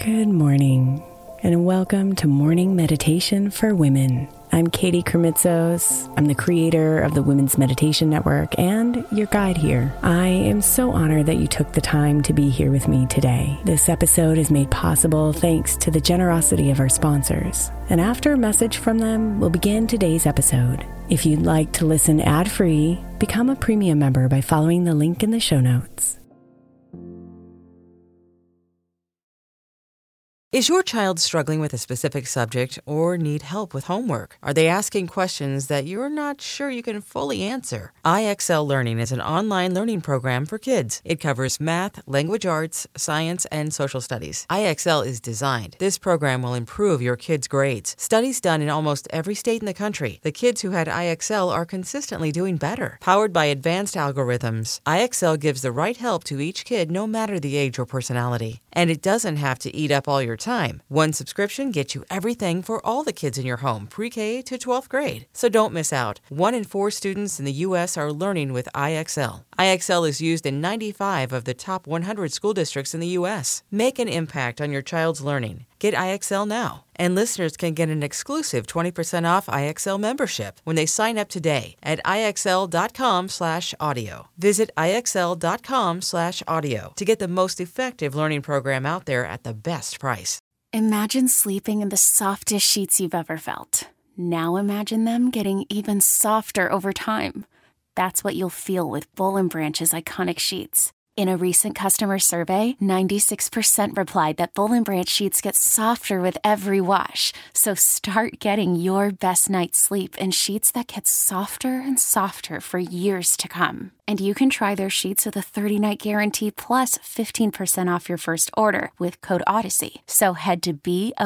Good morning, and welcome to Morning Meditation for Women. I'm Katie Kermitzos. I'm the creator of the Women's Meditation Network and your guide here. I am so honored that you took the time to be here with me today. This episode is made possible thanks to the generosity of our sponsors. And after a message from them, we'll begin today's episode. If you'd like to listen ad-free, become a premium member by following the link in the show notes. Is your child struggling with a specific subject or need help with homework? Are they asking questions that you're not sure you can fully answer? IXL Learning is an online learning program for kids. It covers math, language arts, science, and social studies. IXL is designed. This program will improve your kids' grades. Studies done in almost every state in the country. The kids who had IXL are consistently doing better. Powered by advanced algorithms, IXL gives the right help to each kid no matter the age or personality. And it doesn't have to eat up all your time. One subscription gets you everything for all the kids in your home, pre-K to 12th grade. So don't miss out. 1 in 4 students in the U.S. are learning with IXL. IXL is used in 95 of the top 100 school districts in the U.S. Make an impact on your child's learning. Get IXL now. And listeners can get an exclusive 20% off IXL membership when they sign up today at IXL.com/audio. Visit IXL.com/audio to get the most effective learning program out there at the best price. Imagine sleeping in the softest sheets you've ever felt. Now imagine them getting even softer over time. That's what you'll feel with Boll & Branch's iconic sheets. In a recent customer survey, 96% replied that Boll & Branch sheets get softer with every wash. So start getting your best night's sleep in sheets that get softer and softer for years to come. And you can try their sheets with a 30-night guarantee plus 15% off your first order with code Odyssey. So head to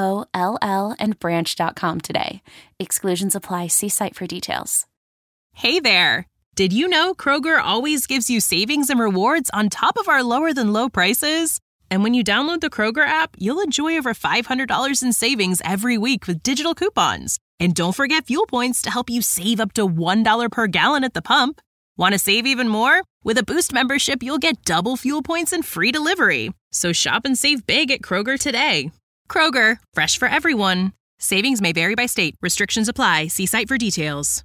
BOLLandbranch.com today. Exclusions apply. See site for details. Hey there! Did you know Kroger always gives you savings and rewards on top of our lower-than-low prices? And when you download the Kroger app, you'll enjoy over $500 in savings every week with digital coupons. And don't forget fuel points to help you save up to $1 per gallon at the pump. Want to save even more? With a Boost membership, you'll get double fuel points and free delivery. So shop and save big at Kroger today. Kroger, fresh for everyone. Savings may vary by state. Restrictions apply. See site for details.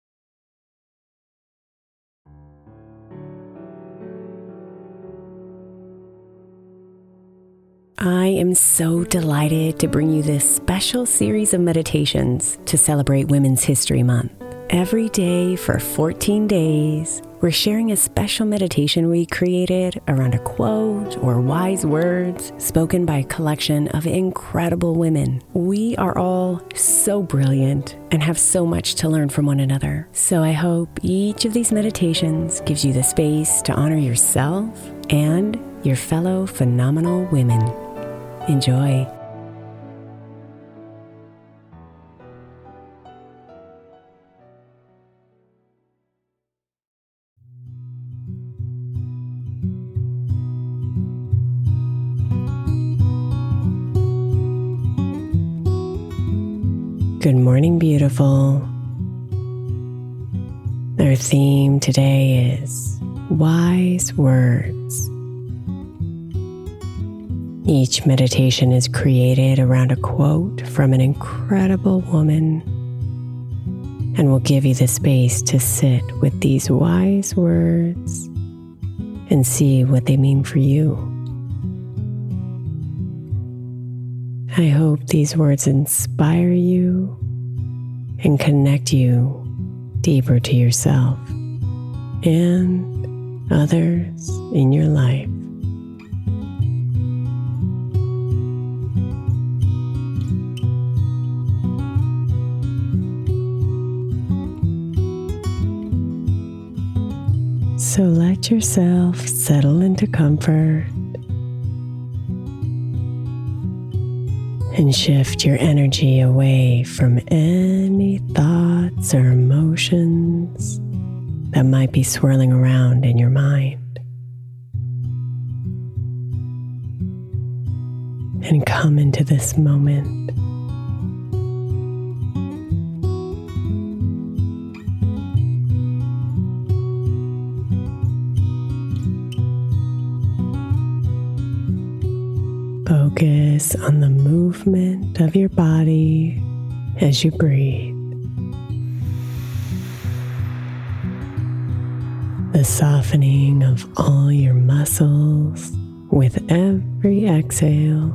I am so delighted to bring you this special series of meditations to celebrate Women's History Month. Every day for 14 days, we're sharing a special meditation we created around a quote or wise words spoken by a collection of incredible women. We are all so brilliant and have so much to learn from one another. So I hope each of these meditations gives you the space to honor yourself and your fellow phenomenal women. Enjoy. Good morning, beautiful. Our theme today is wise words. Each meditation is created around a quote from an incredible woman and will give you the space to sit with these wise words and see what they mean for you. I hope these words inspire you and connect you deeper to yourself and others in your life. So let yourself settle into comfort and shift your energy away from any thoughts or emotions that might be swirling around in your mind. And come into this moment. Focus on the movement of your body as you breathe. The softening of all your muscles with every exhale.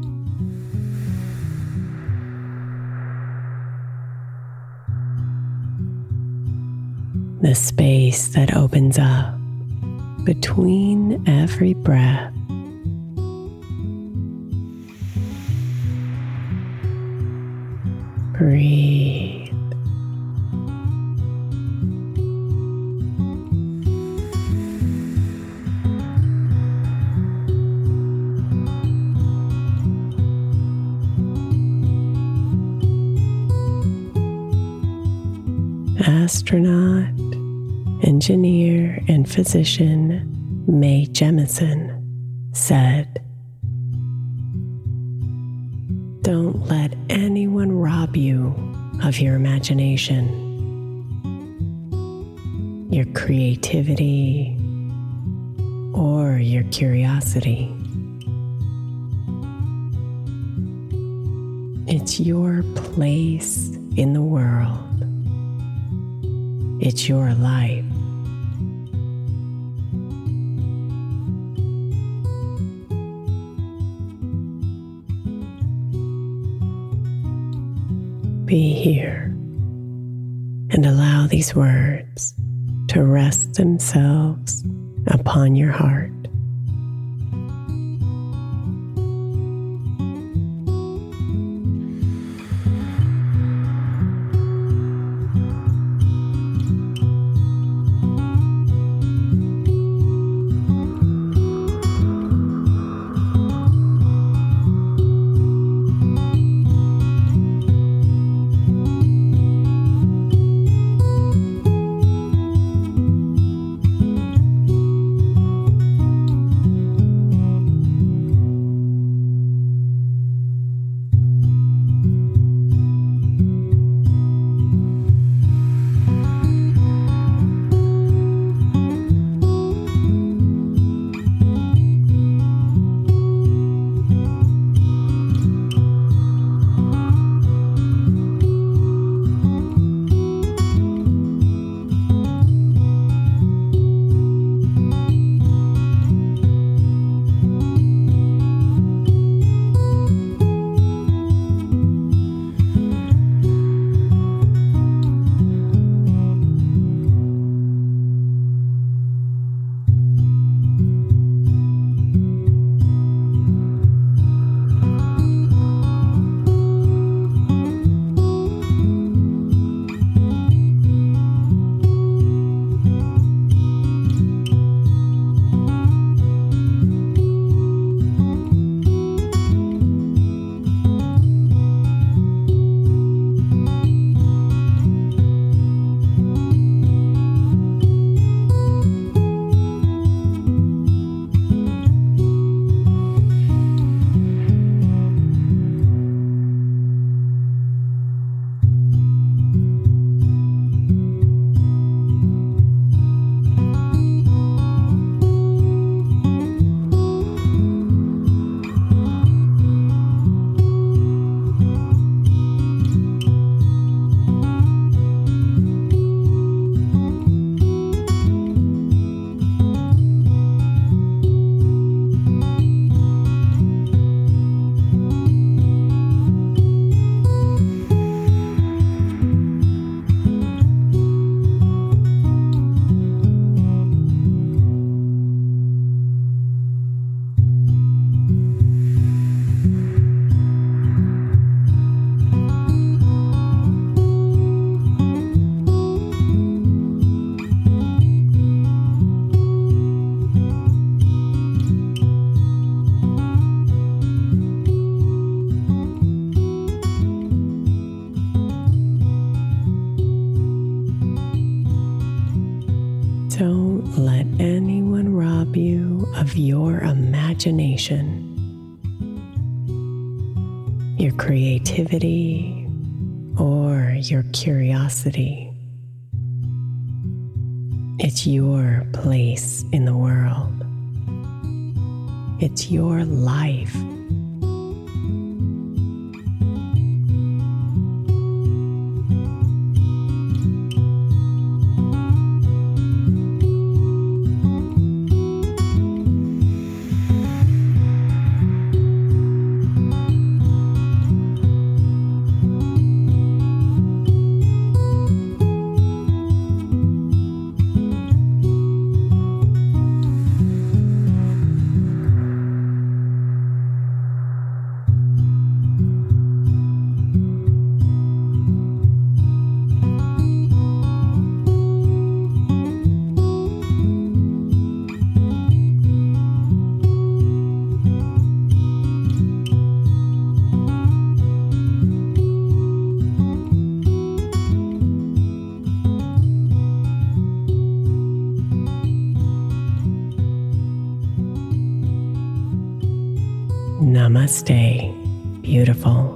The space that opens up between every breath. Breathe. Astronaut, engineer, and physician Mae Jemison said, "Don't let anyone rob you of your imagination, your creativity, or your curiosity. It's your place in the world. It's your life." Be here and allow these words to rest themselves upon your heart. Don't let anyone rob you of your imagination, your creativity, or your curiosity. It's your place in the world. It's your life. Namaste, beautiful.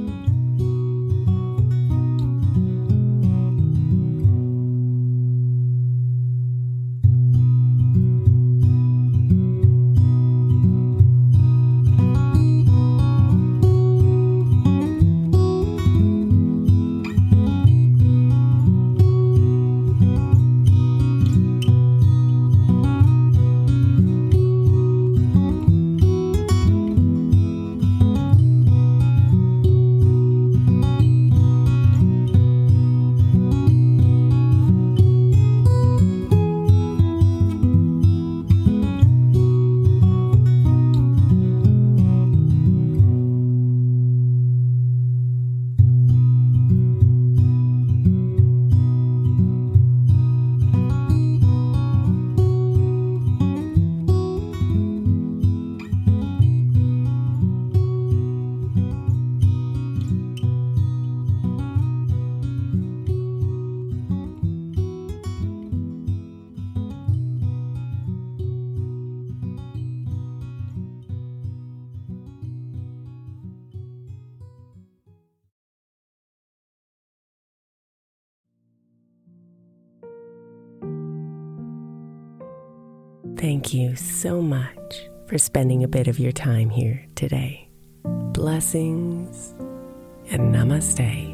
Thank you so much for spending a bit of your time here today. Blessings and namaste.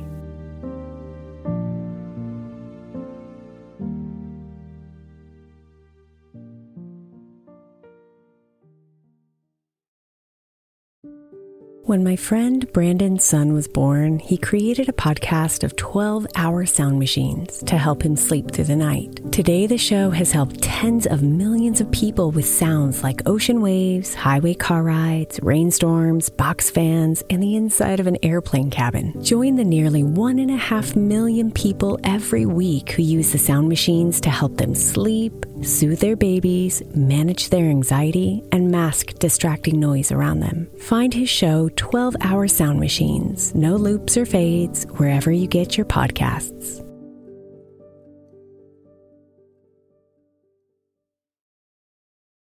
When my friend Brandon's son was born, he created a podcast of 12-hour sound machines to help him sleep through the night. Today, the show has helped tens of millions of people with sounds like ocean waves, highway car rides, rainstorms, box fans, and the inside of an airplane cabin. Join the nearly 1.5 million people every week who use the sound machines to help them sleep, soothe their babies, manage their anxiety, and mask distracting noise around them. Find his show 12-Hour Sound Machines, no loops or fades, wherever you get your podcasts.